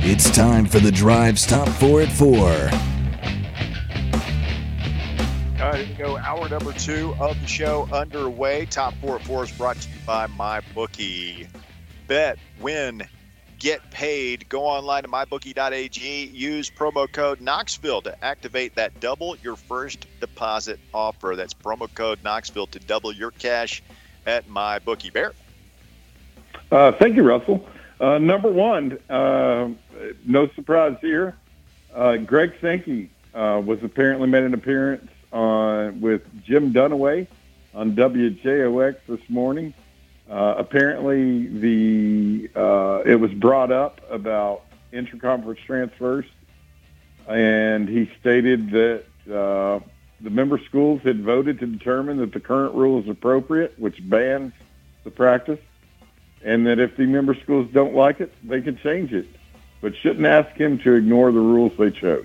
It's time for the Drive's Top 4 at 4. All right, here we go. Hour number 2 of the show underway. Top 4 at 4 is brought to you by MyBookie. Bet, win, get paid. Go online to mybookie.ag. Use promo code Knoxville to activate that double your first deposit offer. That's promo code Knoxville to double your cash at MyBookie. Bear? Thank you, Russell. Number 1, no surprise here. Greg Sankey was apparently made an appearance with Jim Dunaway on WJOX this morning. Apparently, it was brought up about interconference transfers, and he stated that the member schools had voted to determine that the current rule is appropriate, which bans the practice, and that if the member schools don't like it, they can change it, but shouldn't ask him to ignore the rules they chose.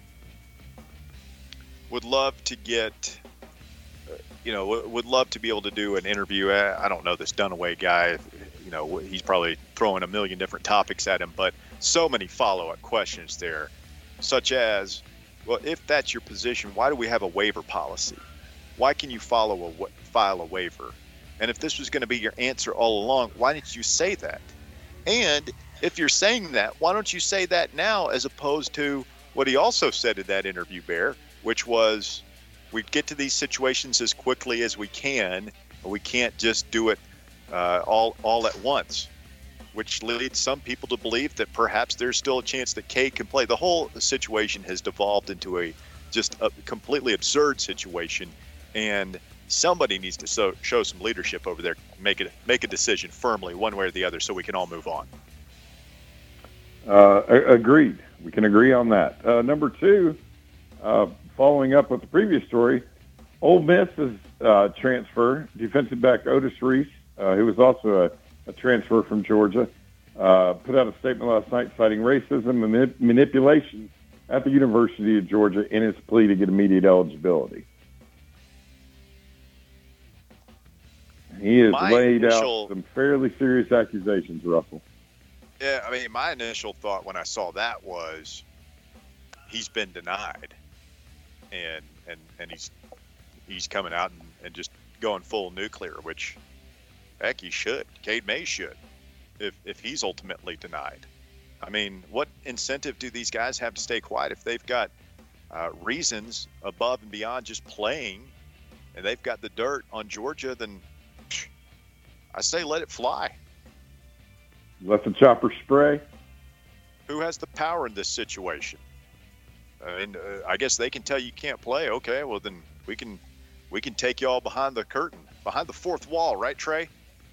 Would love to get, would love to be able to do an interview. I don't know this Dunaway guy. He's probably throwing a million different topics at him, but so many follow-up questions there, such as, well, if that's your position, why do we have a waiver policy? Why can you file a waiver? And if this was going to be your answer all along, why didn't you say that? And if you're saying that, why don't you say that now as opposed to what he also said in that interview, Bear, which was we get to these situations as quickly as we can, but we can't just do it all at once, which leads some people to believe that perhaps there's still a chance that Cade can play. The whole situation has devolved into a completely absurd situation, and somebody needs to show some leadership over there, make a decision firmly one way or the other so we can all move on. Agreed. We can agree on that. Number 2, following up with the previous story, Ole Miss's transfer, defensive back Otis Reese, who was also a transfer from Georgia, put out a statement last night citing racism and manipulation at the University of Georgia in his plea to get immediate eligibility. He has laid out some fairly serious accusations, Russell. Yeah, I mean, my initial thought when I saw that was he's been denied, and he's coming out and just going full nuclear, which, heck, he should. Cade Mays should, if he's ultimately denied. I mean, what incentive do these guys have to stay quiet if they've got reasons above and beyond just playing, and they've got the dirt on Georgia? Then I say let it fly. Let the chopper spray. Who has the power in this situation? I guess they can tell you can't play. Okay, well then we can take you all behind the curtain, behind the fourth wall, right, Trey?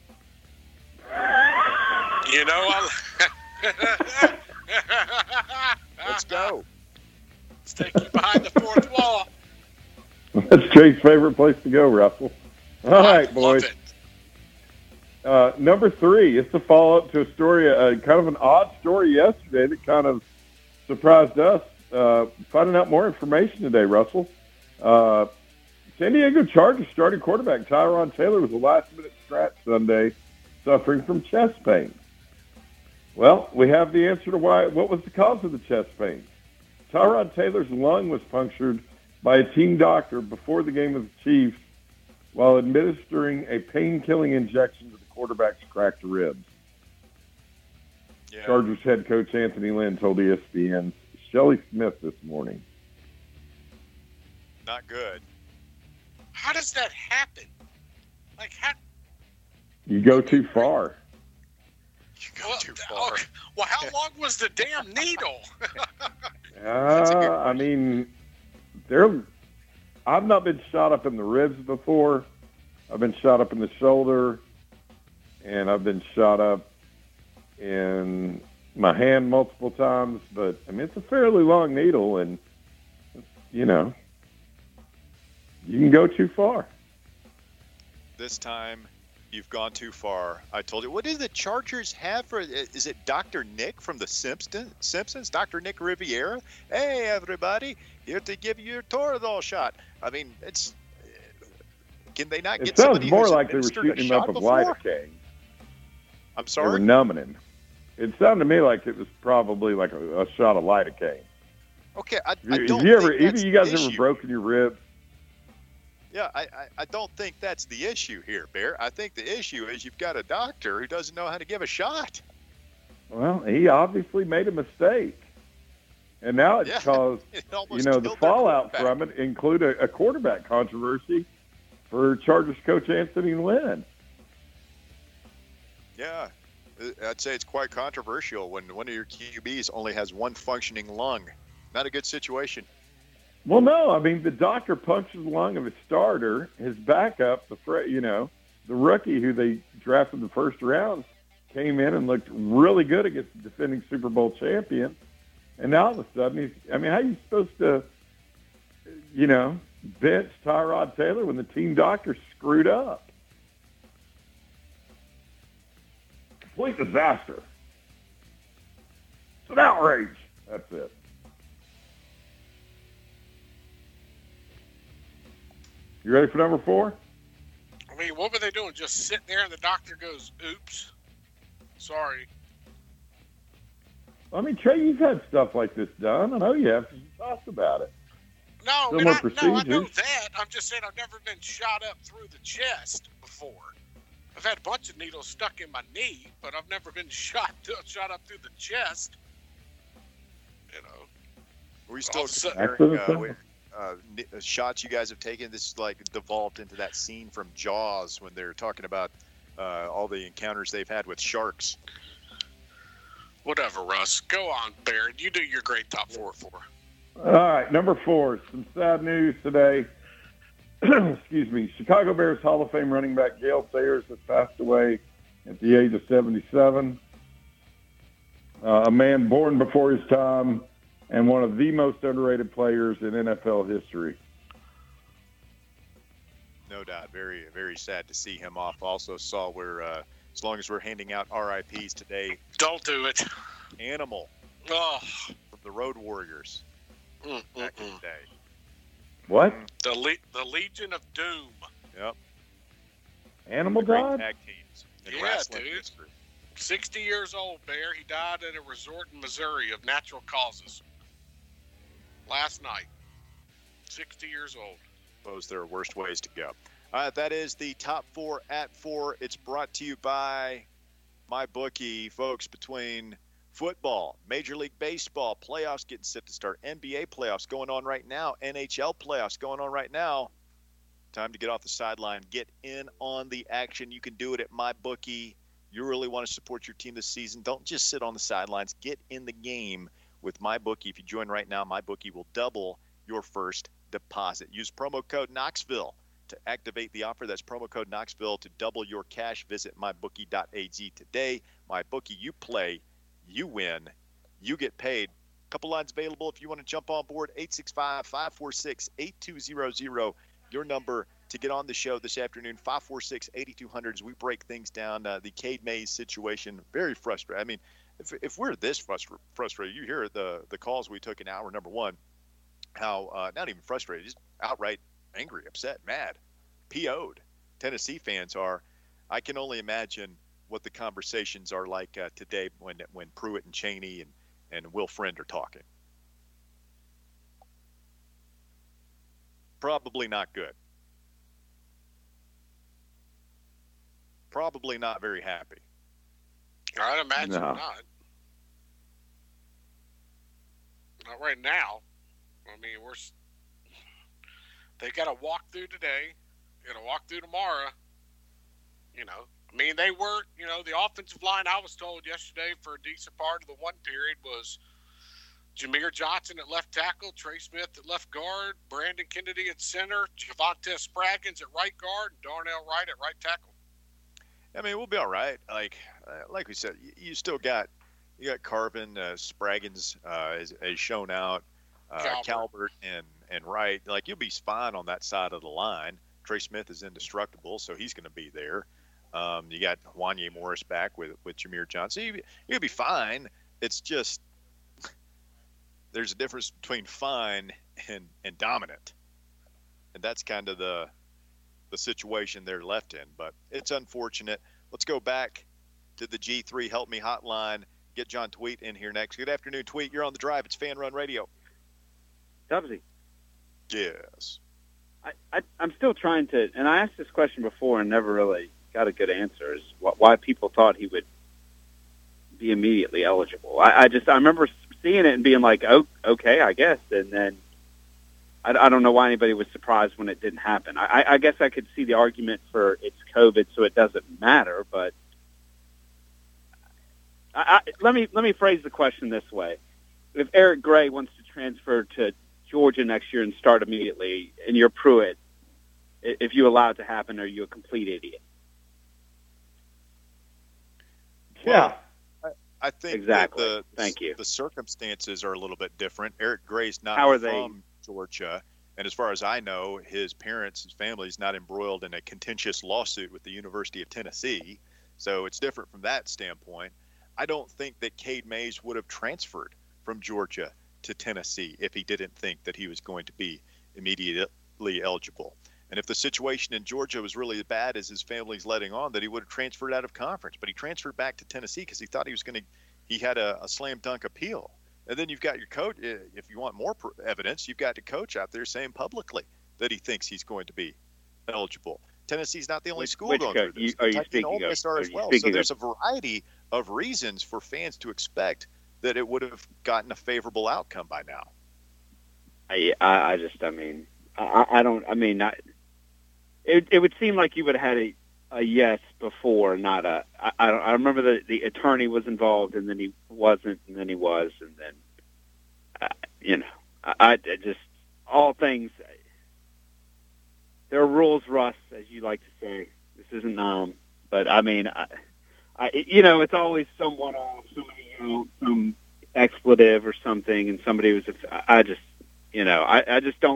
Let's go. Let's take you behind the fourth wall. That's Trey's favorite place to go, Russell. All right, boys. Love it. Number 3, it's a follow-up to a story, kind of an odd story yesterday that kind of surprised us. Finding out more information today, Russell. San Diego Chargers starting quarterback Tyrod Taylor was a last-minute stretch Sunday, suffering from chest pain. Well, we have the answer to what was the cause of the chest pain. Tyrod Taylor's lung was punctured by a team doctor before the game with the Chiefs while administering a pain-killing injection to the quarterback's cracked ribs. Yeah. Chargers head coach Anthony Lynn told ESPN's Shelley Smith this morning. Not good. How does that happen? You go too far. You go too far. Okay. Well, how long was the damn needle? I mean, I've not been shot up in the ribs before. I've been shot up in the shoulder, and I've been shot up in my hand multiple times. But, I mean, it's a fairly long needle, and, you can go too far. This time, you've gone too far. I told you. What do the Chargers have for? Is it Dr. Nick from The Simpsons? Dr. Nick Riviera? Hey, everybody, here to give you your Toradol shot. I mean, it's. Can they not get somebody? It sounds more like they were shooting him up with lidocaine. I'm sorry. They were numbing him. It sounded to me like it was probably like a shot of lidocaine. Okay, I Have don't you ever, think either that's you guys the ever issue. broken your ribs? Yeah, I don't think that's the issue here, Bear. I think the issue is you've got a doctor who doesn't know how to give a shot. Well, he obviously made a mistake. And now it's Yeah, caused, it almost you know, the killed their fallout quarterback. from it include a quarterback controversy for Chargers coach Anthony Lynn. Yeah, I'd say it's quite controversial when one of your QBs only has one functioning lung. Not a good situation. Well, no, I mean, the doctor punctured the lung of his starter, his backup, the rookie who they drafted the first round, came in and looked really good against the defending Super Bowl champion. And now all of a sudden, how are you supposed to, bench Tyrod Taylor when the team doctor screwed up? Complete disaster. It's an outrage. That's it. You ready for number 4? I mean, what were they doing? Just sitting there and the doctor goes, oops. Sorry. I mean, Trey, you've had stuff like this done. I know you have. 'Cause you talked about it. No, Similar I know procedures. that. I'm just saying I've never been shot up through the chest before. I've had a bunch of needles stuck in my knee, but I've never been shot up through the chest. You know. We still That's what I'm comparing shots you guys have taken. This is like devolved into that scene from Jaws when they're talking about all the encounters they've had with sharks. Whatever, Russ. Go on, Baird. You do your great top 4 for. All right, number 4. Some sad news today. Excuse me. Chicago Bears Hall of Fame running back Gale Sayers has passed away at the age of 77. A man born before his time and one of the most underrated players in NFL history. No doubt. Very, very sad to see him off. Also saw where, as long as we're handing out RIPs today, Don't do it. Animal Oh. from the Road Warriors back in the day. What? The Legion of Doom. Yep. Animal The great died? tag teams in Yeah, wrestling dude. history. 60 years old, Bear. He died at a resort in Missouri of natural causes. Last night. 60 years old. Suppose there are worse ways to go. That is the top 4 at 4. It's brought to you by MyBookie, folks. Between football, Major League Baseball, playoffs getting set to start, NBA playoffs going on right now, NHL playoffs going on right now. Time to get off the sideline, get in on the action. You can do it at MyBookie. You really want to support your team this season. Don't just sit on the sidelines. Get in the game with MyBookie. If you join right now, MyBookie will double your first deposit. Use promo code Knoxville to activate the offer. That's promo code Knoxville to double your cash. Visit mybookie.ag today. MyBookie, you play, you win, you get paid. Couple lines available if you want to jump on board. 865-546-8200. Your number to get on the show this afternoon, 546-8200. As we break things down, the Cade Mays situation, very frustrating. I mean, if we're this frustrated, you hear the calls we took in hour number 1, how not even frustrated, just outright angry, upset, mad, PO'd Tennessee fans are. I can only imagine what the conversations are like today when Pruitt and Chaney and Will Friend are talking. Probably not good. Probably not very happy. I'd imagine No. not. Not right now. I mean, they got to walk through today. Got to walk through tomorrow. You know, I mean, they were, the offensive line, I was told yesterday for a decent part of the one period was Jameer Johnson at left tackle, Trey Smith at left guard, Brandon Kennedy at center, Javonte Spraggins at right guard, and Darnell Wright at right tackle. I mean, we'll be all right. Like we said, you still got Carvin, Spraggins has shown out, Calvert and Wright. Like, you'll be fine on that side of the line. Trey Smith is indestructible, so he's going to be there. You got Wanye Morris back with Jameer Johnson. You'll be fine. It's just there's a difference between fine and dominant, and that's kind of the situation they're left in. But it's unfortunate. Let's go back to the G3 Help Me hotline. get John Tweet in here next. Good afternoon, Tweet. You're on the drive. It's Fan Run Radio. Tubbsy. Yes. I'm still trying to, and I asked this question before and never really got a good answer, is why people thought he would be immediately eligible. I remember seeing it and being like, oh, okay, I guess. And then I don't know why anybody was surprised when it didn't happen. I guess I could see the argument for it's COVID, so it doesn't matter. But let me phrase the question this way: if Eric Gray wants to transfer to Georgia next year and start immediately, and you're Pruitt, if you allow it to happen, are you a complete idiot? Yeah. I think exactly. Thank you. The circumstances are a little bit different. Eric Gray's not from Georgia, and as far as I know, his parents, his family is not embroiled in a contentious lawsuit with the University of Tennessee, so it's different from that standpoint. I don't think that Cade Mays would have transferred from Georgia to Tennessee if he didn't think that he was going to be immediately eligible. And if the situation in Georgia was really as bad as his family's letting on, that he would have transferred out of conference. But he transferred back to Tennessee because he thought he had a slam dunk appeal. And then you've got your coach. If you want more evidence, you've got the coach out there saying publicly that he thinks he's going to be eligible. Tennessee's not the only school going through this. Are you speaking of? Are as well. So there's a variety of reasons for fans to expect that it would have gotten a favorable outcome by now. It would seem like you would have had a yes before, not a. I remember the attorney was involved, and then he wasn't, and then he was, and then, I just all things. There are rules, Russ, as you like to say. This isn't but I mean, it's always someone off, somebody some expletive or something, and somebody was. I just don't.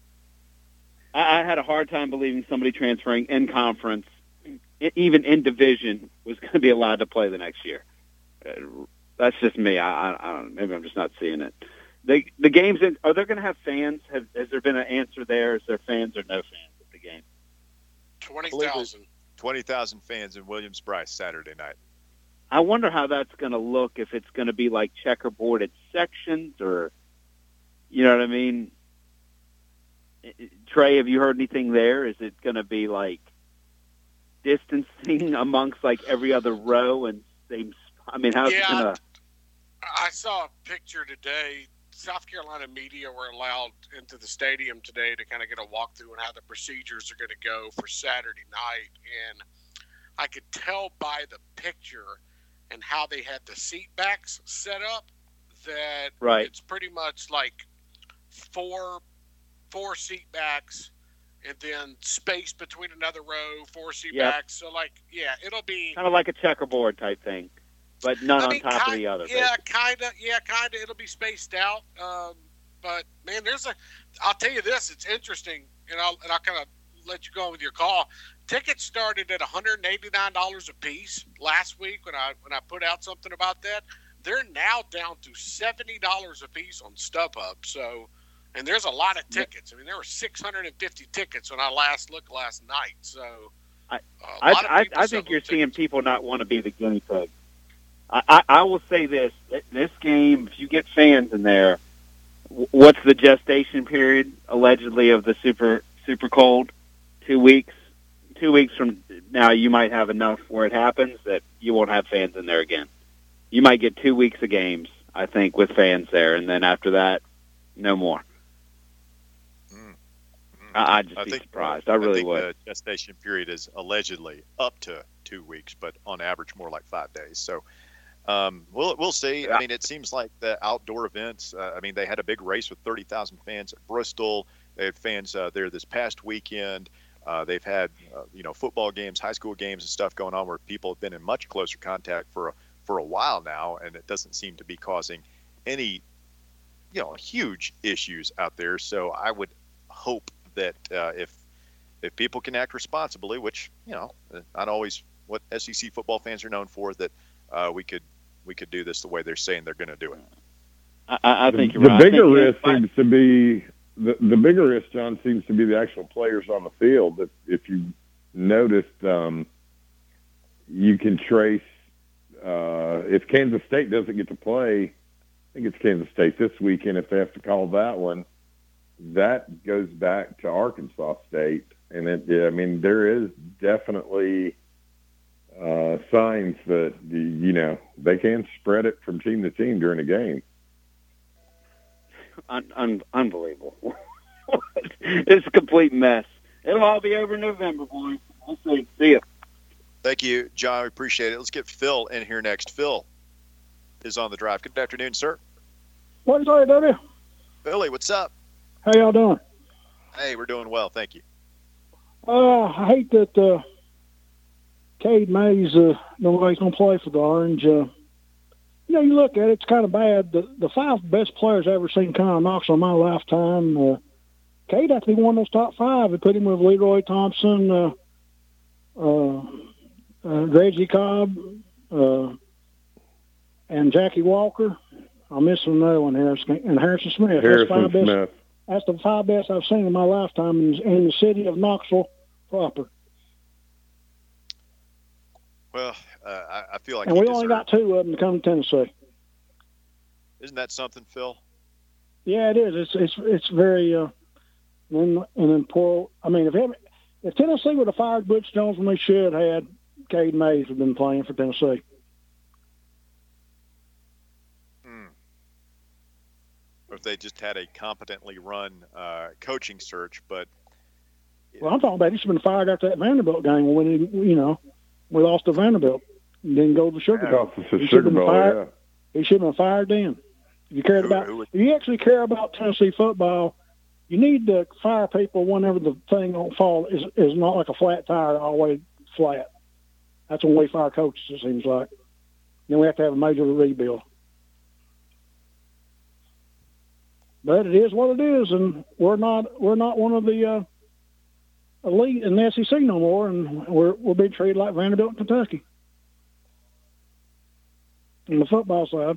I had a hard time believing somebody transferring in conference, even in division, was going to be allowed to play the next year. That's just me. I don't know. Maybe I'm just not seeing it. The games, are they going to have fans? Has there been an answer there? Is there fans or no fans at the game? 20,000. 20,000 fans in Williams-Brice Saturday night. I wonder how that's going to look, if it's going to be like checkerboarded sections or, you know what I mean? Trey, have you heard anything there? Is it going to be like distancing amongst like every other row and same? I mean, how's it going to? I saw a picture today. South Carolina media were allowed into the stadium today to kind of get a walkthrough on how the procedures are going to go for Saturday night, and I could tell by the picture and how they had the seat backs set up that it's pretty much like four seat backs, and then space between another row, 4 seat backs. So, it'll be kind of like a checkerboard type thing, but none on top of the other. Yeah, kind of. It'll be spaced out. But man, I'll tell you this. It's interesting, and I'll kind of let you go on with your call. Tickets started at $189 a piece last week when I put out something about that. They're now down to $70 a piece on StubHub. So. And there's a lot of tickets. I mean, there were 650 tickets when I last looked last night. So I think you're seeing people not want to be the guinea pig. I will say this game, if you get fans in there, what's the gestation period, allegedly, of the super cold? 2 weeks. 2 weeks from now, you might have enough where it happens that you won't have fans in there again. You might get 2 weeks of games, I think, with fans there. And then after that, no more. I'd just be surprised. I really would. The gestation period is allegedly up to 2 weeks, but on average more like 5 days. So we'll see. Yeah. I mean, it seems like the outdoor events, they had a big race with 30,000 fans at Bristol. They had fans there this past weekend. They've had, football games, high school games and stuff going on where people have been in much closer contact for a while now, and it doesn't seem to be causing any, huge issues out there. So I would hope that if people can act responsibly, which not always what SEC football fans are known for, that we could do this the way they're saying they're going to do it. I think you're right. The bigger risk seems to be the bigger risk, John, seems to be the actual players on the field. That if you noticed, you can trace if Kansas State doesn't get to play, I think it's Kansas State this weekend, if they have to call that one, that goes back to Arkansas State. And there is definitely signs that, they can spread it from team to team during a game. Unbelievable. It's a complete mess. It'll all be over in November, boys. We'll see. See ya. Thank you, John. We appreciate it. Let's get Phil in here next. Phil is on the drive. Good afternoon, sir. What's up, W? Billy, what's up? How y'all doing? Hey, we're doing well. Thank you. I hate that Cade Mays, nobody's going to play for the Orange. You look at it, it's kind of bad. The 5 best players I've ever seen come out of Knoxville in my lifetime, Cade actually one of those top 5. They put him with Leroy Thompson, Reggie Cobb, and Jackie Walker. I'm missing another one, Harrison Smith. That's the 5 best I've seen in my lifetime in the city of Knoxville proper. Well, I feel like, and we only got 2 of them to come to Tennessee. Isn't that something, Phil? Yeah, it is. It's very. And then poor. I mean, if Tennessee would have fired Butch Jones when they should have, Cade Mays would have been playing for Tennessee. Or if they just had a competently run coaching search, but. Well, I'm talking about he should have been fired after that Vanderbilt game when we lost to Vanderbilt and didn't go to the Sugar Bowl. He should have been fired. He should have been fired then. If you actually care about Tennessee football, you need to fire people whenever the thing don't fall is not like a flat tire all the way flat. That's when we fire coaches, it seems like. Then we have to have a major rebuild. But it is what it is, and we're not one of the elite in the SEC no more, and we're being treated like Vanderbilt, Kentucky, on the football side.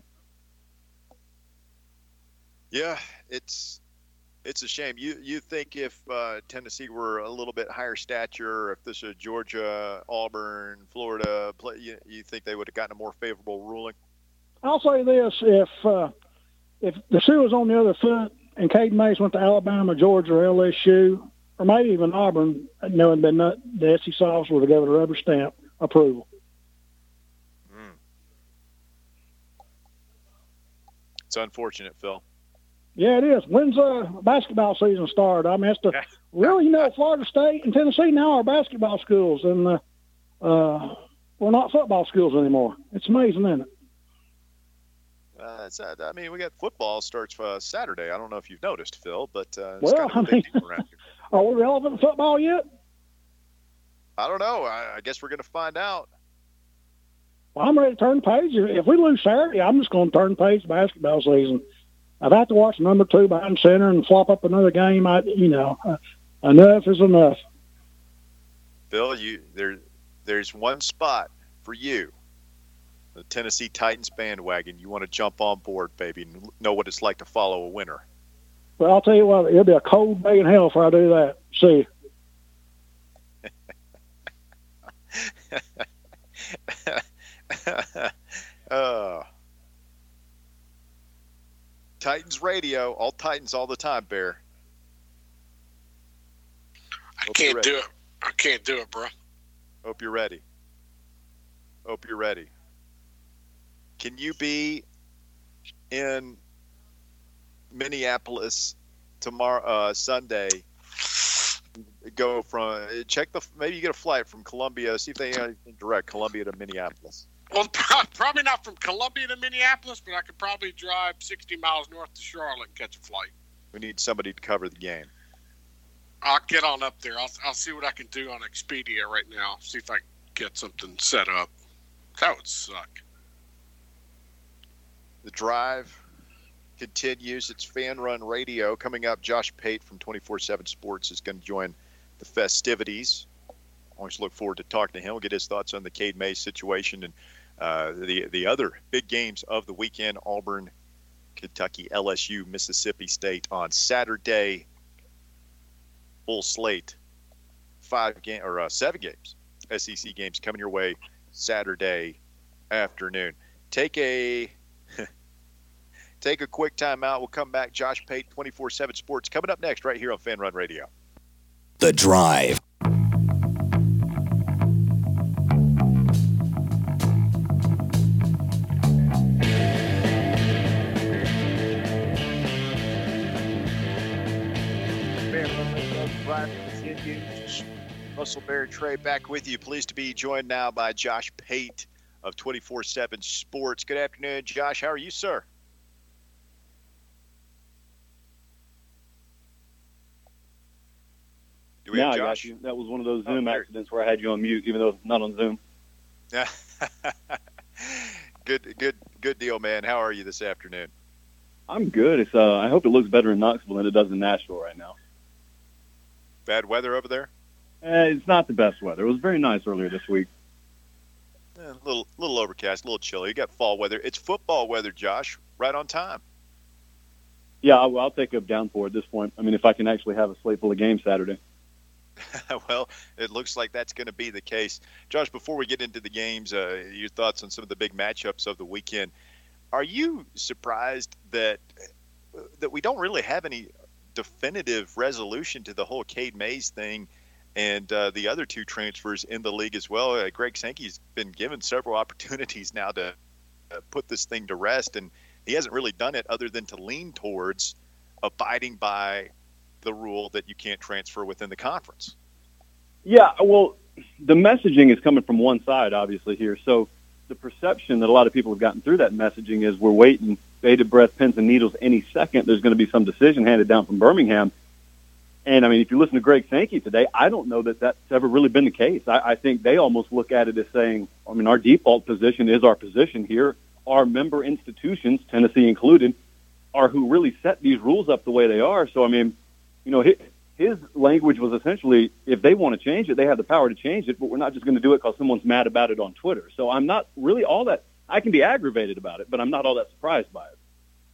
Yeah, it's a shame. You think if Tennessee were a little bit higher stature, if this is Georgia, Auburn, Florida, you think they would have gotten a more favorable ruling? I'll say this: if the shoe was on the other foot and Cade Mays went to Alabama, Georgia, or LSU, or maybe even Auburn, knowing that the SEC office would have given a rubber stamp approval. It's unfortunate, Phil. Yeah, it is. When's basketball season start? I mean, really, Florida State and Tennessee now are basketball schools, and we're not football schools anymore. It's amazing, isn't it? We got football starts Saturday. I don't know if you've noticed, Phil, but are we relevant in football yet? I don't know. I guess we're going to find out. Well, I'm ready to turn the page. If we lose Saturday, I'm just going to turn the page to basketball season. I've had to watch number 2 behind center and flop up another game. Enough is enough. Phil, there's one spot for you. The Tennessee Titans bandwagon. You want to jump on board, baby, and know what it's like to follow a winner. Well, I'll tell you what, it'll be a cold day in hell if I do that. See you. Titans radio, all Titans all the time, Bear. I can't do it, bro. Hope you're ready. Can you be in Minneapolis tomorrow, Sunday? Maybe you get a flight from Columbia. See if they direct Columbia to Minneapolis. Well, probably not from Columbia to Minneapolis, but I could probably drive 60 miles north to Charlotte and catch a flight. We need somebody to cover the game. I'll get on up there. I'll see what I can do on Expedia right now. See if I can get something set up. That would suck. The drive continues. It's Fan Run Radio. Coming up, Josh Pate from 24/7 Sports is going to join the festivities. Always look forward to talking to him. We'll get his thoughts on the Cade Mays situation and the other big games of the weekend: Auburn, Kentucky, LSU, Mississippi State on Saturday. Full slate, 7 games, SEC games coming your way Saturday afternoon. Take a quick time out. We'll come back. Josh Pate, 24/7 Sports, coming up next right here on Fan Run Radio. The Drive. Russell, Barry, Trey back with you. Pleased to be joined now by Josh Pate of 24/7 Sports. Good afternoon, Josh. How are you, sir? Do we have I Josh? got you. That was one of those Zoom accidents where I had you on mute, even though it's not on Zoom. Yeah. Good deal, man. How are you this afternoon? I'm good. It's I hope it looks better in Knoxville than it does in Nashville right now. Bad weather over there? It's not the best weather. It was very nice earlier this week. A little overcast, a little chilly. You got fall weather. It's football weather, Josh. Right on time. Yeah, I'll take a downpour at this point. I mean, if I can actually have a slate full of games Saturday. Well, it looks like that's going to be the case. Josh, before we get into the games, your thoughts on some of the big matchups of the weekend. Are you surprised that we don't really have any definitive resolution to the whole Cade Mays thing and the other two transfers in the league as well? Greg Sankey's been given several opportunities now to put this thing to rest, and he hasn't really done it other than to lean towards abiding by the rule that you can't transfer within the conference. Yeah, well, the messaging is coming from one side, obviously, here. So the perception that a lot of people have gotten through that messaging is we're waiting, bated breath, pins and needles, any second there's going to be some decision handed down from Birmingham. And, I mean, if you listen to Greg Sankey today, I don't know that that's ever really been the case. I think they almost look at it as saying, I mean, our default position is our position here. Our member institutions, Tennessee included, are who really set these rules up the way they are. So, I mean, you know, his language was essentially, if they want to change it, they have the power to change it, but we're not just going to do it because someone's mad about it on Twitter. So I'm not really all that – I can be aggravated about it, but I'm not all that surprised by it.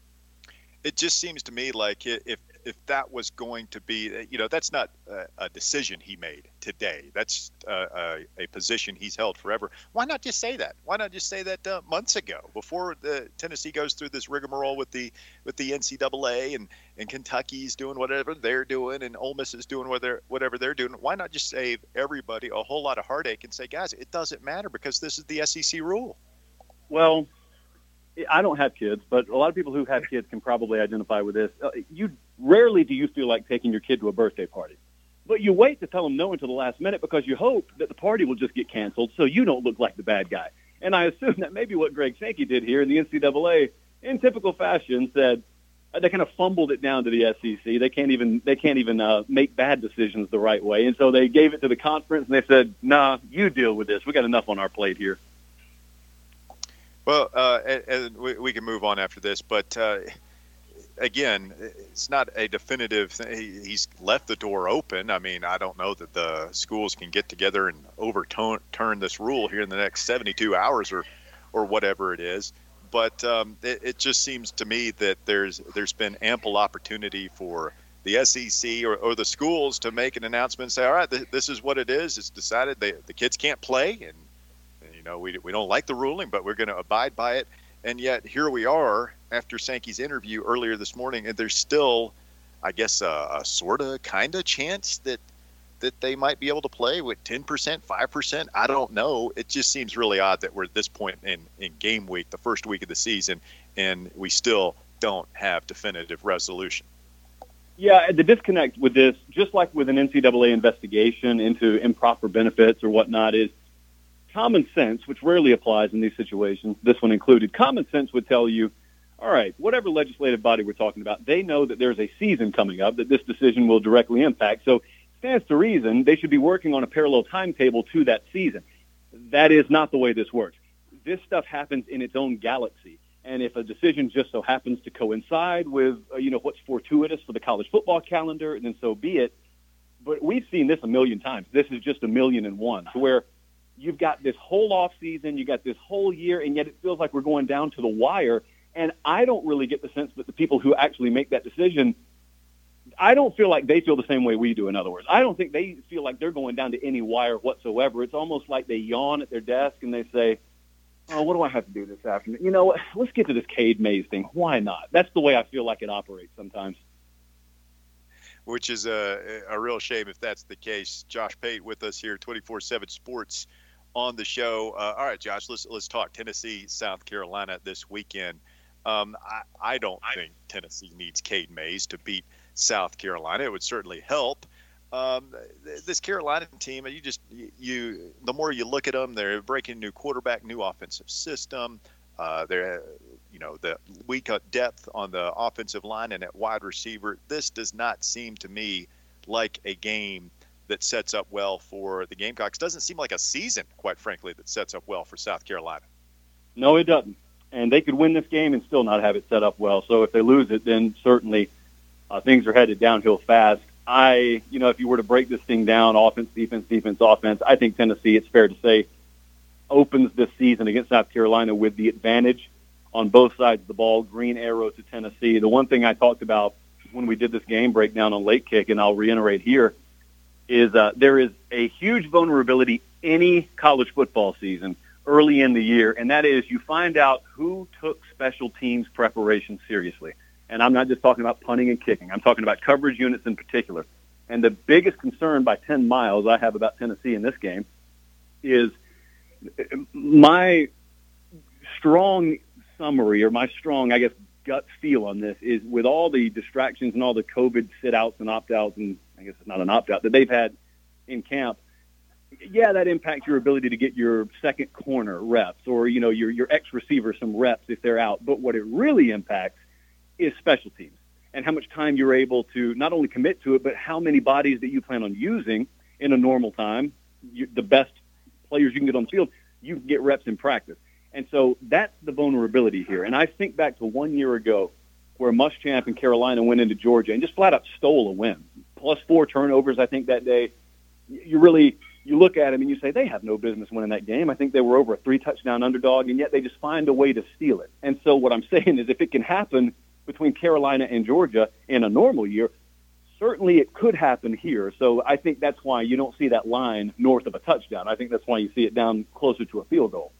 It just seems to me like if that was going to be, you know, that's not a decision he made today. That's a position he's held forever. Why not just say that? Why not just say that months ago, before the Tennessee goes through this rigmarole with the NCAA and Kentucky's doing whatever they're doing and Ole Miss is doing whatever they're doing? Why not just save everybody a whole lot of heartache and say, guys, it doesn't matter because this is the SEC rule? Well, I don't have kids, but a lot of people who have kids can probably identify with this. Rarely do you feel like taking your kid to a birthday party, but you wait to tell them no until the last minute because you hope that the party will just get canceled so you don't look like the bad guy. And I assume that maybe what Greg Sankey did here in the NCAA, in typical fashion, said they kind of fumbled it down to the SEC. They can't even make bad decisions the right way, and so they gave it to the conference and they said, "Nah, you deal with this. We got enough on our plate here." Well, and we can move on after this, but again, it's not a definitive thing. He's left the door open. I mean, I don't know that the schools can get together and overturn this rule here in the next 72 hours or whatever it is. But it just seems to me that there's been ample opportunity for the SEC or the schools to make an announcement and say, all right, this is what it is. It's decided the kids can't play, and you know, we don't like the ruling, but we're going to abide by it. And yet here we are after Sankey's interview earlier this morning, and there's still, I guess, a sort of kind of chance that they might be able to play with 10%, 5%. I don't know. It just seems really odd that we're at this point in game week, the first week of the season, and we still don't have definitive resolution. Yeah, the disconnect with this, just like with an NCAA investigation into improper benefits or whatnot, is common sense, which rarely applies in these situations, this one included. Common sense would tell you, all right, whatever legislative body we're talking about, they know that there's a season coming up that this decision will directly impact. So stands to reason they should be working on a parallel timetable to that season. That is not the way this works. This stuff happens in its own galaxy. And if a decision just so happens to coincide with, what's fortuitous for the college football calendar, then so be it. But we've seen this a million times. This is just 1,000,001, to where you've got this whole off season, you got this whole year, and yet it feels like we're going down to the wire. And I don't really get the sense that the people who actually make that decision, I don't feel like they feel the same way we do, in other words. I don't think they feel like they're going down to any wire whatsoever. It's almost like they yawn at their desk and they say, oh, what do I have to do this afternoon? You know what? Let's get to this Cade Mays thing. Why not? That's the way I feel like it operates sometimes. Which is a real shame if that's the case. Josh Pate with us here, 24/7 Sports on the show. All right, Josh, let's talk Tennessee, South Carolina this weekend. I don't think Tennessee needs Cade Mays to beat South Carolina. It would certainly help. This Carolina team, the more you look at them, they're breaking new quarterback, new offensive system. They're, the weak depth on the offensive line and at wide receiver. This does not seem to me like a game that sets up well for the Gamecocks. Doesn't seem like a season, quite frankly, that sets up well for South Carolina. No, it doesn't. And they could win this game and still not have it set up well. So if they lose it, then certainly things are headed downhill fast. If you were to break this thing down, offense, defense, offense, I think Tennessee, it's fair to say, opens this season against South Carolina with the advantage on both sides of the ball, green arrow to Tennessee. The one thing I talked about when we did this game breakdown on Late Kick, and I'll reiterate here, is there is a huge vulnerability any college football season early in the year, and that is you find out who took special teams preparation seriously. And I'm not just talking about punting and kicking. I'm talking about coverage units in particular. And the biggest concern by 10 miles I have about Tennessee in this game is my strong summary or my strong, gut feel on this is with all the distractions and all the COVID sit-outs and opt-outs, and I guess it's not an opt-out, that they've had in camp, yeah, that impacts your ability to get your second corner reps or, your ex-receiver some reps if they're out. But what it really impacts is special teams and how much time you're able to not only commit to it, but how many bodies that you plan on using in a normal time, the best players you can get on the field, you can get reps in practice. And so that's the vulnerability here. And I think back to 1 year ago where Muschamp and Carolina went into Georgia and just flat out stole a win. Plus 4 turnovers, I think, that day. You look at them and you say, they have no business winning that game. I think they were over a 3-touchdown underdog, and yet they just find a way to steal it. And so what I'm saying is if it can happen between Carolina and Georgia in a normal year, certainly it could happen here. So I think that's why you don't see that line north of a touchdown. I think that's why you see it down closer to a field goal.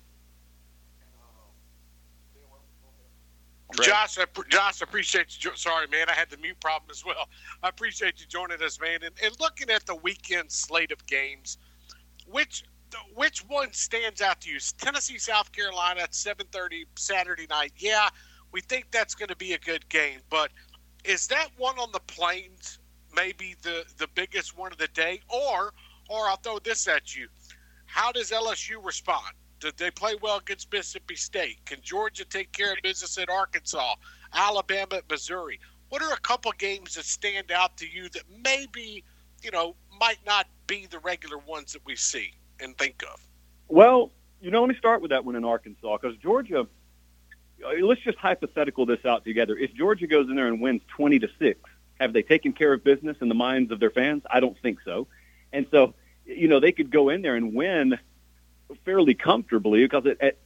Josh, I appreciate you. Sorry, man, I had the mute problem as well. I appreciate you joining us, man. And looking at the weekend slate of games, which one stands out to you? Tennessee, South Carolina at 7:30 Saturday night. Yeah, we think that's going to be a good game, but is that one on the Plains maybe the biggest one of the day? Or I'll throw this at you. How does LSU respond? Did they play well against Mississippi State? Can Georgia take care of business at Arkansas? Alabama at Missouri? What are a couple games that stand out to you that maybe, might not be the regular ones that we see and think of? Well, let me start with that one in Arkansas, because Georgia, let's just hypothetical this out together. If Georgia goes in there and wins 20-6, have they taken care of business in the minds of their fans? I don't think so. And so, they could go in there and win fairly comfortably, because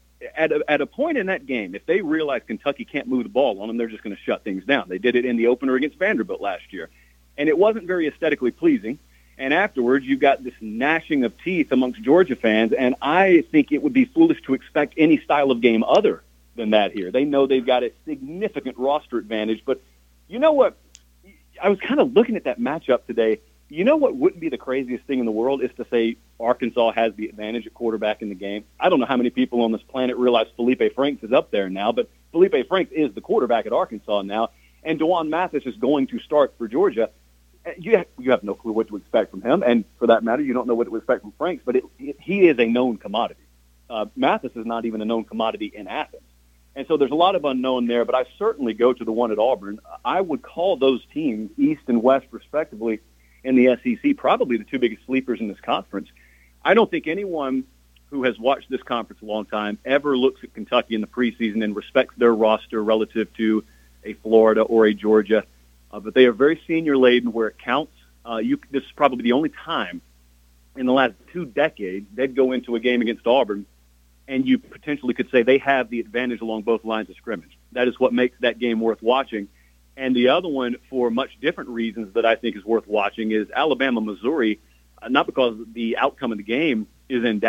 at a point in that game, if they realize Kentucky can't move the ball on them, they're just going to shut things down. They did it in the opener against Vanderbilt last year, and it wasn't very aesthetically pleasing. And afterwards, you've got this gnashing of teeth amongst Georgia fans, and I think it would be foolish to expect any style of game other than that here. They know they've got a significant roster advantage, but you know what? I was kind of looking at that matchup today. You know what wouldn't be the craziest thing in the world is to say Arkansas has the advantage at quarterback in the game. I don't know how many people on this planet realize Felipe Franks is up there now, but Felipe Franks is the quarterback at Arkansas now, and DeJuan Mathis is going to start for Georgia. You have no clue what to expect from him, and for that matter, you don't know what to expect from Franks, but he is a known commodity. Mathis is not even a known commodity in Athens. And so there's a lot of unknown there, but I certainly go to the one at Auburn. I would call those teams, East and West respectively, in the SEC, probably the two biggest sleepers in this conference. I don't think anyone who has watched this conference a long time ever looks at Kentucky in the preseason and respects their roster relative to a Florida or a Georgia. But they are very senior-laden where it counts. This is probably the only time in the last 2 decades they'd go into a game against Auburn, and you potentially could say they have the advantage along both lines of scrimmage. That is what makes that game worth watching. And the other one, for much different reasons that I think is worth watching, is Alabama-Missouri, not because the outcome of the game is in doubt,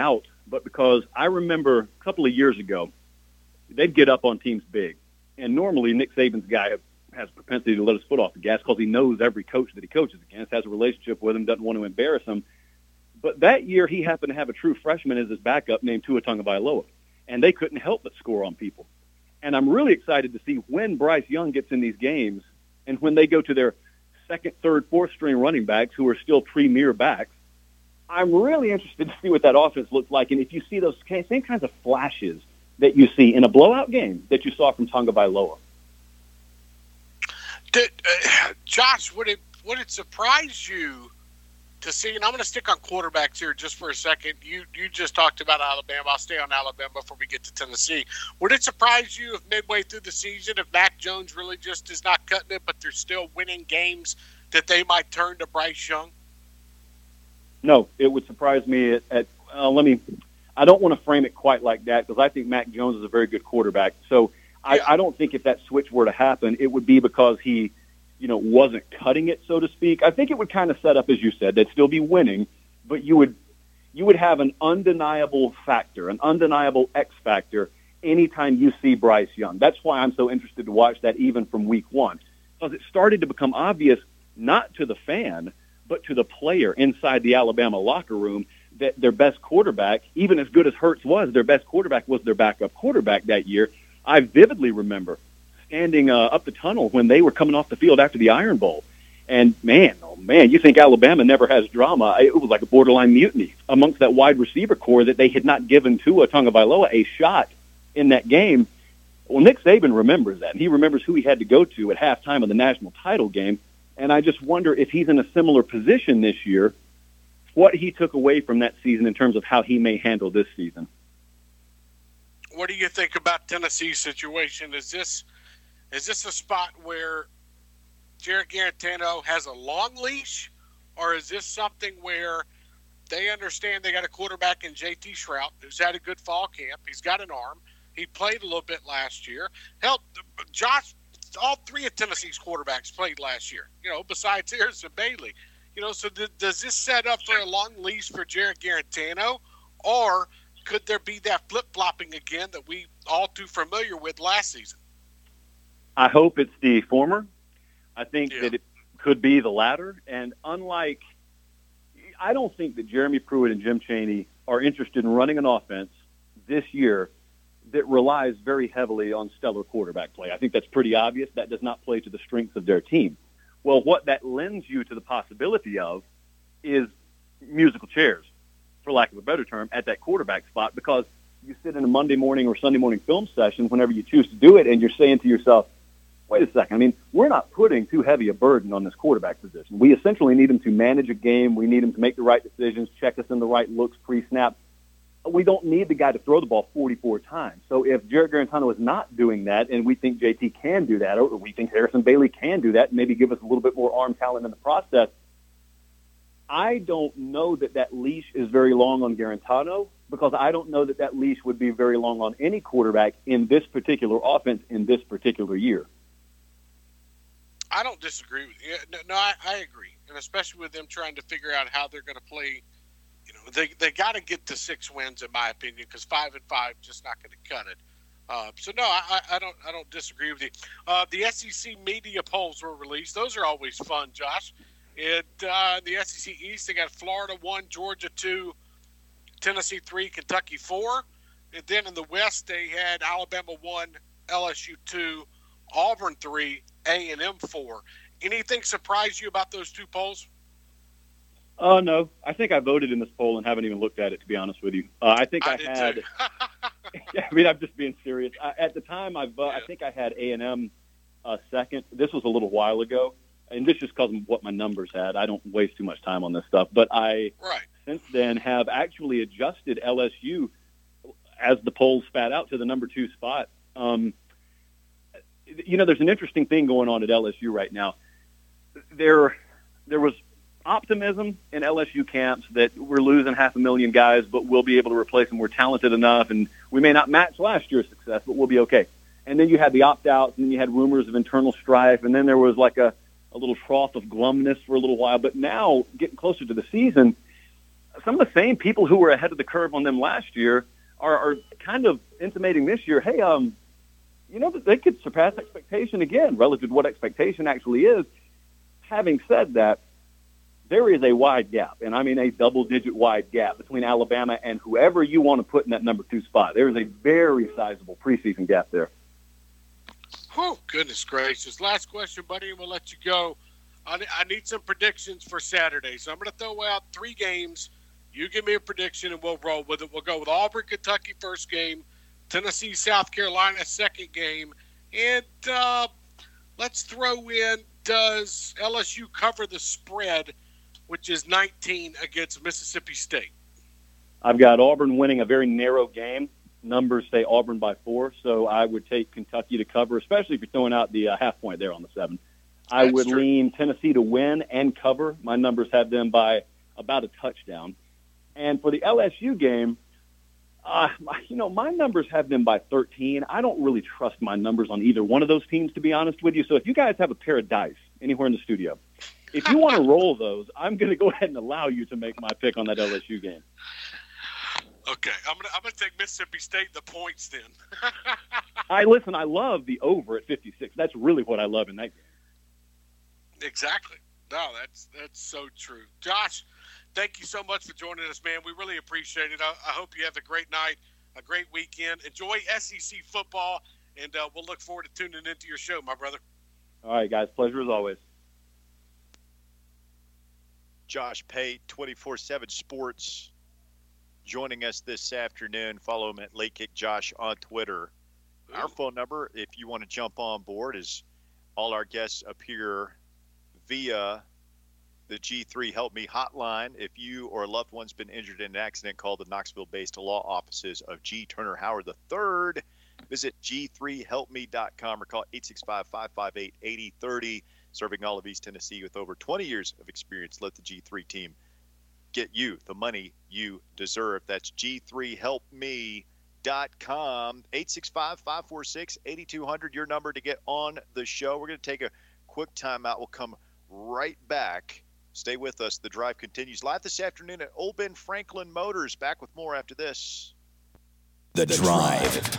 but because I remember a couple of years ago, they'd get up on teams big. And normally Nick Saban's guy has a propensity to let his foot off the gas because he knows every coach that he coaches against, has a relationship with him, doesn't want to embarrass him. But that year he happened to have a true freshman as his backup named Tua Tagovailoa, and they couldn't help but score on people. And I'm really excited to see when Bryce Young gets in these games and when they go to their second, third, fourth string running backs who are still premier backs. I'm really interested to see what that offense looks like, and if you see those same kinds of flashes that you see in a blowout game that you saw from Tagovailoa. Josh, would it surprise you to see, and I'm going to stick on quarterbacks here just for a second. You just talked about Alabama. I'll stay on Alabama before we get to Tennessee. Would it surprise you if midway through the season, if Mac Jones really just is not cutting it, but they're still winning games, that they might turn to Bryce Young? No, it would surprise me I don't want to frame it quite like that because I think Mac Jones is a very good quarterback. So I don't think if that switch were to happen, it would be because he, wasn't cutting it, so to speak. I think it would kind of set up, as you said, they'd still be winning, but you would have an undeniable factor, an undeniable X factor anytime you see Bryce Young. That's why I'm so interested to watch that even from week one, because it started to become obvious, not to the fan, but to the player inside the Alabama locker room, that their best quarterback, even as good as Hurts was, their best quarterback was their backup quarterback that year. I vividly remember standing up the tunnel when they were coming off the field after the Iron Bowl. And, man, you think Alabama never has drama. It was like a borderline mutiny amongst that wide receiver core that they had not given Tua Tagovailoa a shot in that game. Well, Nick Saban remembers that, and he remembers who he had to go to at halftime of the national title game. And I just wonder if he's in a similar position this year, what he took away from that season in terms of how he may handle this season. What do you think about Tennessee's situation? Is this a spot where Jarrett Guarantano has a long leash, or is this something where they understand they got a quarterback in J.T. Shrout who's had a good fall camp? He's got an arm. He played a little bit last year. Hell, Josh, all three of Tennessee's quarterbacks played last year, besides Harrison Bailey. So does this set up for a long leash for Jarrett Guarantano, or could there be that flip-flopping again that we all too familiar with last season? I hope it's the former. I think that it could be the latter. And I don't think that Jeremy Pruitt and Jim Chaney are interested in running an offense this year that relies very heavily on stellar quarterback play. I think that's pretty obvious. That does not play to the strengths of their team. Well, what that lends you to the possibility of is musical chairs, for lack of a better term, at that quarterback spot, because you sit in a Monday morning or Sunday morning film session whenever you choose to do it, and you're saying to yourself, wait a second, we're not putting too heavy a burden on this quarterback position. We essentially need him to manage a game. We need him to make the right decisions, check us in the right looks pre-snap. We don't need the guy to throw the ball 44 times. So if Jarrett Guarantano is not doing that, and we think JT can do that, or we think Harrison Bailey can do that, and maybe give us a little bit more arm talent in the process, I don't know that leash is very long on Guarantano, because I don't know that leash would be very long on any quarterback in this particular offense in this particular year. I don't disagree with you. No, I agree, and especially with them trying to figure out how they're going to play. They got to get to 6 wins, in my opinion, because 5-5 just not going to cut it. So no, I don't disagree with you. The SEC media polls were released; those are always fun, Josh. In the SEC East, they got Florida 1, Georgia 2, Tennessee 3, Kentucky 4, and then in the West they had Alabama 1, LSU 2, Auburn 3, A&M 4. Anything surprise you about those two polls? No. I think I voted in this poll and haven't even looked at it, to be honest with you. I think I had – I'm just being serious. At the time, I think I had A&M second. This was a little while ago, and this is because of what my numbers had. I don't waste too much time on this stuff. But since then, have actually adjusted LSU as the polls spat out to the number 2 spot. There's an interesting thing going on at LSU right now. There was optimism in LSU camps that we're losing 500,000 guys, but we'll be able to replace them. We're talented enough, and we may not match last year's success, but we'll be okay. And then you had the opt-outs, and then you had rumors of internal strife, and then there was like a little froth of glumness for a little while. But now, getting closer to the season, some of the same people who were ahead of the curve on them last year are kind of intimating this year, hey, they could surpass expectation again relative to what expectation actually is. Having said that, there is a wide gap, and I mean a double-digit wide gap between Alabama and whoever you want to put in that number 2 spot. There is a very sizable preseason gap there. Oh, goodness gracious. Last question, buddy, and we'll let you go. I need some predictions for Saturday. So I'm going to throw out 3 games. You give me a prediction, and we'll roll with it. We'll go with Auburn, Kentucky first game, Tennessee, South Carolina second game, and let's throw in, does LSU cover the spread, which is 19 against Mississippi State? I've got Auburn winning a very narrow game. Numbers say Auburn by 4, so I would take Kentucky to cover, especially if you're throwing out the half point there on the 7. I would lean Tennessee to win and cover. My numbers have them by about a touchdown. And for the LSU game, my numbers have them by 13. I don't really trust my numbers on either one of those teams, to be honest with you. So if you guys have a pair of dice anywhere in the studio, if you want to roll those, I'm going to go ahead and allow you to make my pick on that LSU game. Okay, I'm gonna take Mississippi State the points then. I love the over at 56. That's really what I love in that game. Exactly. No, that's so true. Josh, thank you so much for joining us, man. We really appreciate it. I hope you have a great night, a great weekend. Enjoy SEC football, and we'll look forward to tuning into your show, my brother. All right, guys. Pleasure as always. Josh Pate, 24/7 Sports, joining us this afternoon. Follow him at Late Kick Josh on Twitter. Ooh. Our phone number, if you want to jump on board, is all our guests appear via the G3 Help Me hotline. If you or a loved one's been injured in an accident, call the Knoxville-based law offices of G. Turner Howard III. Visit g3helpme.com or call 865-558-8030. Serving all of East Tennessee with over 20 years of experience. Let the G3 team get you the money you deserve. That's g3helpme.com. 865-546-8200, your number to get on the show. We're going to take a quick timeout. We'll come right back. Stay with us. The drive continues live this afternoon at Old Ben Franklin Motors. Back with more after this. The Drive.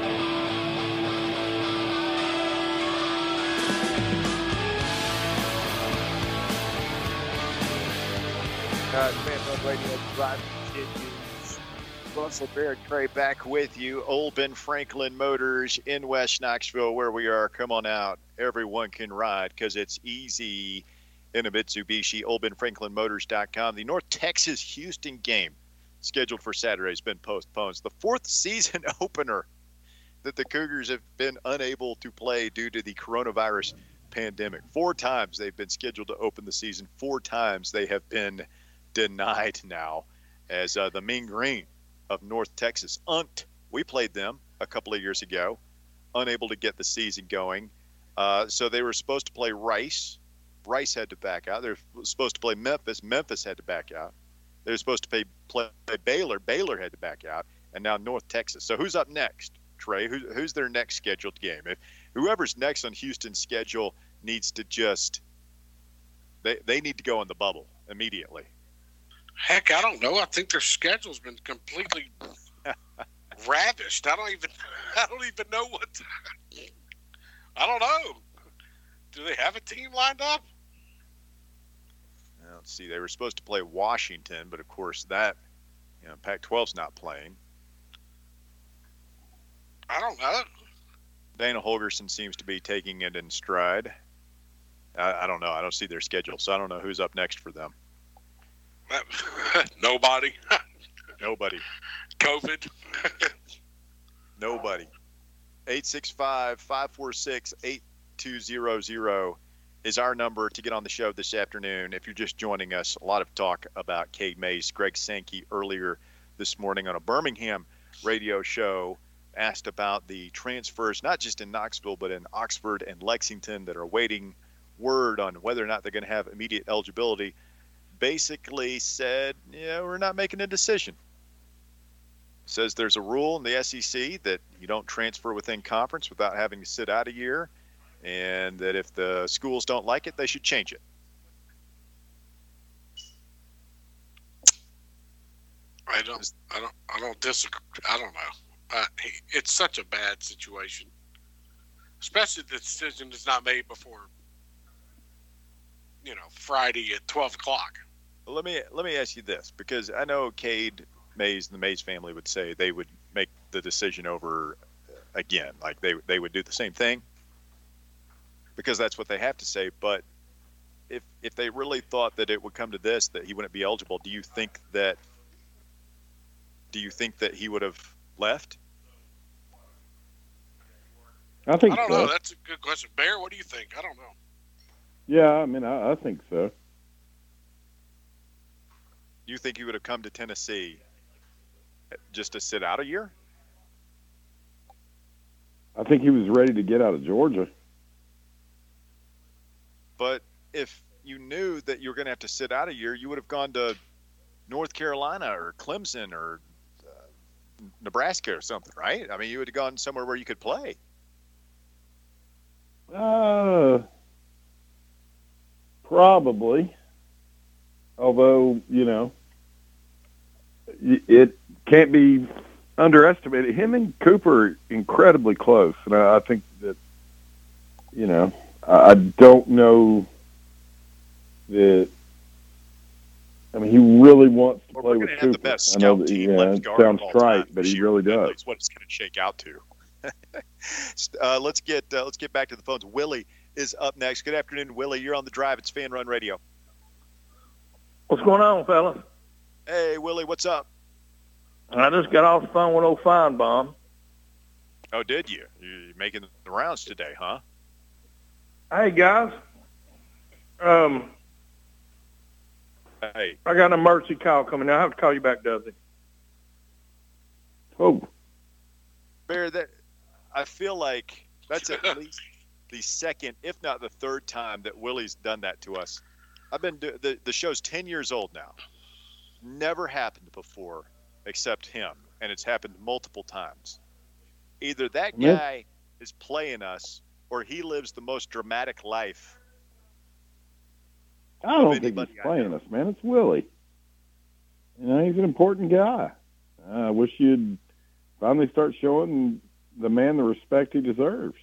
Fan Radio Drive continues. Russell Bear Trey back with you. Old Ben Franklin Motors in West Knoxville, where we are. Come on out. Everyone can ride because it's easy in a Mitsubishi. OldBenFranklinMotors.com. The North Texas Houston game scheduled for Saturday has been postponed. It's the 4th season opener that the Cougars have been unable to play due to the coronavirus pandemic. 4 times they've been scheduled to open the season. 4 times they have been denied now, as the Mean Green of North Texas, we played them a couple of years ago, unable to get the season going. So they were supposed to play Rice. Rice had to back out. They were supposed to play Memphis. Memphis had to back out. They were supposed to play Baylor. Baylor had to back out. And now North Texas. So who's up next, Trey? Who's their next scheduled game? If whoever's next on Houston's schedule needs to just they need to go in the bubble immediately. Heck, I don't know. I think their schedule's been completely ravished. I don't even know what. I don't know. Do they have a team lined up? Let's see. They were supposed to play Washington, but of course that, Pac-12's not playing. I don't know. Dana Holgerson seems to be taking it in stride. I don't know. I don't see their schedule, so I don't know who's up next for them. Nobody. Nobody. COVID. Nobody. 865-546-8200 is our number to get on the show this afternoon. If you're just joining us, a lot of talk about Cade Mays. Greg Sankey earlier this morning on a Birmingham radio show asked about the transfers, not just in Knoxville, but in Oxford and Lexington that are waiting word on whether or not they're going to have immediate eligibility. Basically said, we're not making a decision. Says there's a rule in the SEC that you don't transfer within conference without having to sit out a year, and that if the schools don't like it, they should change it. I don't disagree. I don't know. It's such a bad situation, especially the decision is not made before, Friday at 12 o'clock. Let me ask you this, because I know Cade Mays and the Mays family would say they would make the decision over again, like they would do the same thing, because that's what they have to say. But if they really thought that it would come to this, that he wouldn't be eligible, do you think that he would have left? I think I don't so. know. That's a good question. Bear, what do you think? I don't know. Yeah, I mean, I think so. Do you think he would have come to Tennessee just to sit out a year? I think he was ready to get out of Georgia. But if you knew that you were going to have to sit out a year, you would have gone to North Carolina or Clemson or Nebraska or something, right? I mean, you would have gone somewhere where you could play. Probably. Although, it can't be underestimated. Him and Cooper are incredibly close. And I think that, I don't know that. I mean, he really wants to play with Cooper. Have the best scout team left guard sounds of all trite, time but this he year. really does. That's what it's going to shake out to. Let's get back to the phones. Willie is up next. Good afternoon, Willie. You're on the drive. It's Fan Run Radio. What's going on, fellas? Hey, Willie, what's up? I just got off the phone with old Feinbaum. Oh, did you? You're making the rounds today, huh? Hey, guys. Hey. I got an emergency call coming. I have to call you back, Dusty. Oh. Bear, I feel like that's at least the second, if not the third time that Willie's done that to us. The show's 10 years old now. Never happened before except him, and it's happened multiple times. Either that guy is playing us or he lives the most dramatic life. I don't think he's playing us, man. It's Willie. He's an important guy. I wish you'd finally start showing the man the respect he deserves.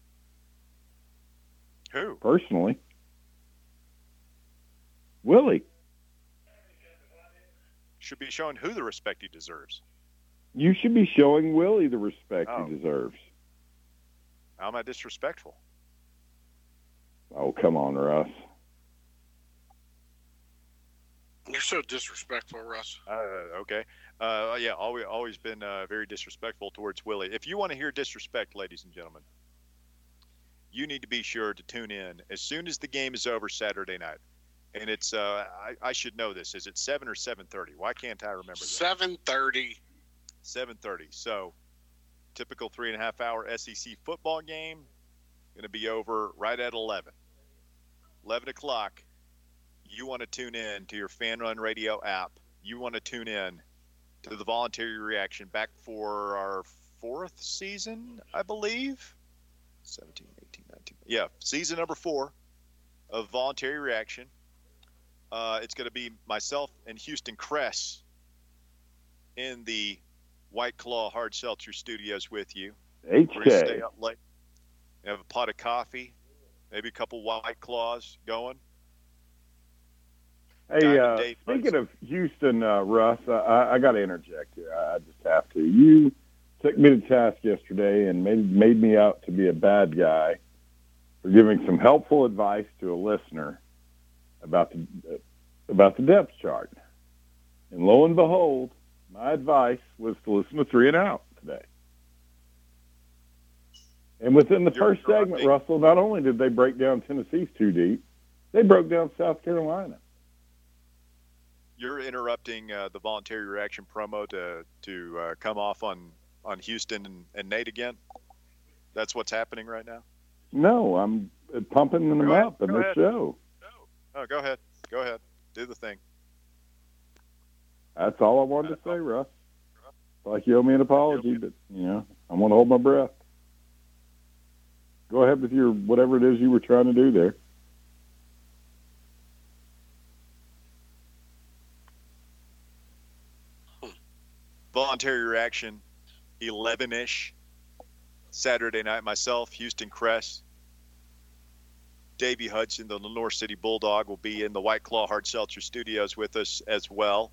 Who? Personally. Willie. Should be showing who the respect he deserves. You should be showing Willie the respect he deserves. How am I disrespectful? Oh, come on, Russ. You're so disrespectful, Russ. Okay. Yeah, always been very disrespectful towards Willie. If you want to hear disrespect, ladies and gentlemen, you need to be sure to tune in as soon as the game is over Saturday night. And it's I should know this. Is it 7 or 7:30? Why can't I remember that? 7:30. 7:30. So, typical 3.5-hour SEC football game. Going to be over right at 11. 11 o'clock. You want to tune in to your Fan Run Radio app. You want to tune in to the Voluntary Reaction, back for our 4th season, I believe. 17, 18, 19. Yeah, season number 4 of Voluntary Reaction. It's going to be myself and Houston Cress in the White Claw Hard Seltzer Studios with you. We're going to stay up late. Have a pot of coffee, maybe a couple White Claws going. Hey, speaking of Houston, Russ, I got to interject here. I just have to. You took me to task yesterday and made me out to be a bad guy for giving some helpful advice to a listener about the depth chart. And lo and behold, my advice was to listen to 3 and Out today. And within the first segment, Russell, not only did they break down Tennessee's too deep, they broke down South Carolina. You're interrupting the Voluntary Reaction promo to come off on Houston and Nate again? That's what's happening right now? No, I'm pumping them up in this show. Oh, go ahead. Go ahead. Do the thing. That's all I wanted to say, Russ. Like you owe me an apology, but, I want to hold my breath. Go ahead with your whatever it is you were trying to do there. Voluntary Reaction, 11-ish. Saturday night, myself, Houston Cress, Davey Hudson, the Lenore City Bulldog, will be in the White Claw Hard Seltzer studios with us as well.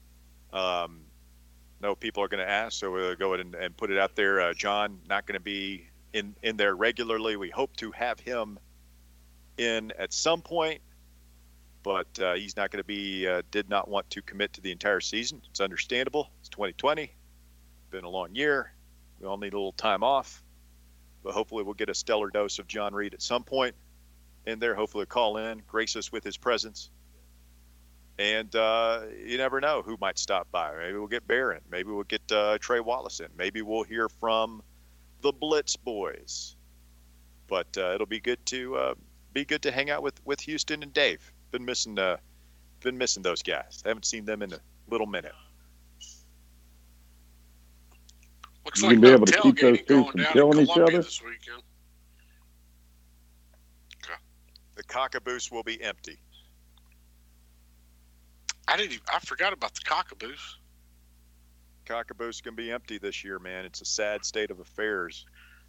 No people are going to ask, so we'll go ahead and put it out there. John, not going to be in there regularly. We hope to have him in at some point, but he's not going to be, did not want to commit to the entire season. It's understandable. It's 2020. Been a long year. We all need a little time off, but hopefully we'll get a stellar dose of John Reed at some point in there. Hopefully call in, grace us with his presence. And you never know who might stop by. Maybe we'll get Barron. Maybe we'll get Trey Wallace in. Maybe we'll hear from the Blitz boys. But it'll be good to hang out with Houston and Dave. Been missing those guys. Haven't seen them in a little minute. Looks You like can be no able to keep those tailgating two going from down killing in each Columbia other? this weekend. The Cockaboose will be empty. I forgot about the Cockaboose. Cockaboose is going to be empty this year, man. It's a sad state of affairs.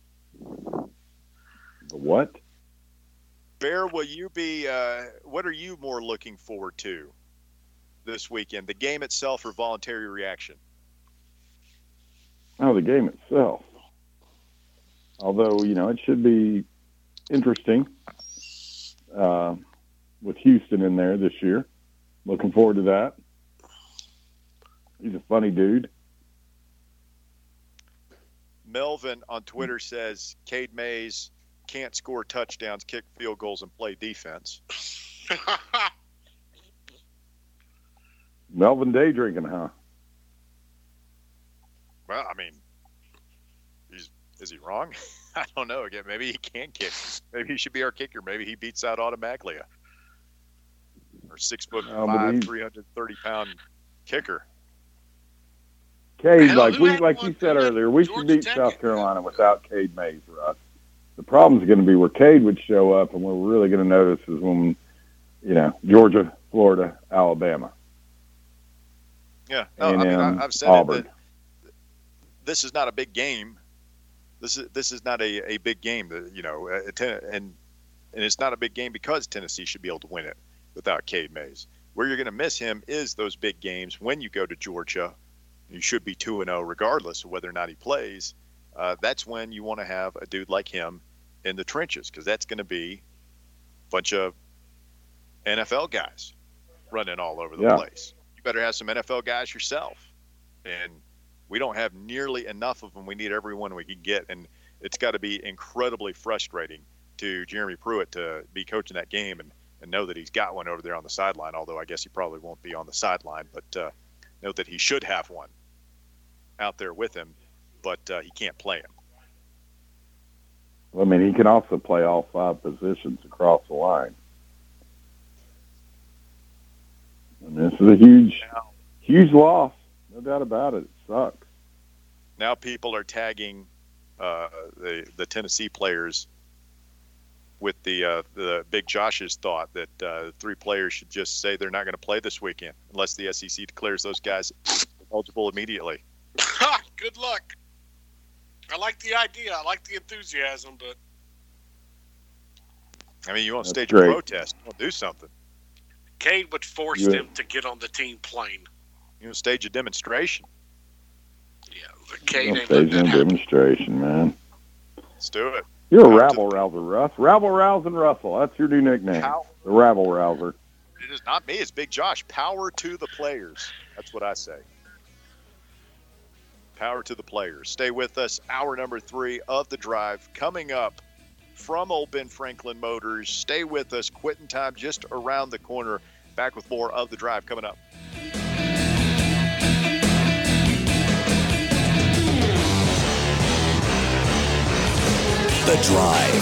The what? Bear, will you be? What are you more looking forward to this weekend? The game itself or Voluntary Reaction? Oh, the game itself. Although, it should be interesting with Houston in there this year. Looking forward to that. He's a funny dude. Melvin on Twitter says Cade Mays can't score touchdowns, kick field goals, and play defense. Melvin day drinking, huh? Well, I mean, is he wrong? I don't know. Again, maybe he can kick. Maybe he should be our kicker. Maybe he beats out Automaglia. Or 6'5", 330-pound kicker. Cade, Hell, like you said earlier, we should beat South Carolina without Cade Mays, Russ. The problem's going to be where Cade would show up, and what we're really going to notice is when, Georgia, Florida, Alabama. Yeah, no, I mean, I've said Auburn. it that this is not a big game. This is not a big game, and it's not a big game because Tennessee should be able to win it without Cade Mays. Where you're going to miss him is those big games when you go to Georgia. You should be 2-0 regardless of whether or not he plays. That's when you want to have a dude like him in the trenches, because that's going to be a bunch of NFL guys running all over the place. You better have some NFL guys yourself. And we don't have nearly enough of them. We need everyone we can get. And it's got to be incredibly frustrating to Jeremy Pruitt to be coaching that game and know that he's got one over there on the sideline, although I guess he probably won't be on the sideline. But know that he should have one out there with him, but he can't play him. Well, I mean, he can also play all 5 positions across the line. I mean, this is a huge loss. No doubt about it. It sucks. Now people are tagging the Tennessee players with the Big Josh's thought that 3 players should just say they're not going to play this weekend unless the SEC declares those guys eligible immediately. Good luck. I like the idea. I like the enthusiasm, but I mean, you won't stage great. a protest. You won't do something. Cade would force them to get on the team plane. You know, stage a demonstration. Yeah, the Cade ain't Stage letting a that happen. demonstration, man. Let's do it. You're a rabble-rouser, Russ. Rabble-rousing Russell. That's your new nickname. The rabble-rouser. It is not me. It's Big Josh. Power to the players. That's what I say. Power to the players. Stay with us. Hour number 3 of The Drive coming up from Old Ben Franklin Motors. Stay with us. Quitting time just around the corner. Back with more of The Drive coming up. The Drive.